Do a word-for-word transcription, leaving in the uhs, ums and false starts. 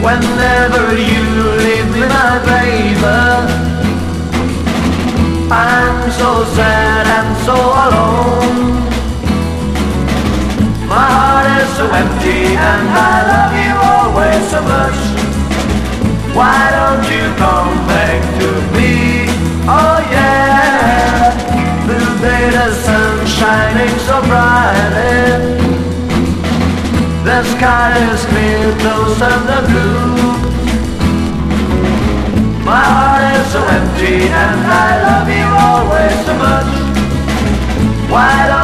Whenever you leave me, my baby, I'm so sad and so alone. My heart is so empty and I love you always so much. Why don't you come back to me? Oh yeah, today the sun's shining so brightly. The sky is clear, close under blue. My heart is so empty and I love you always so much. Why don't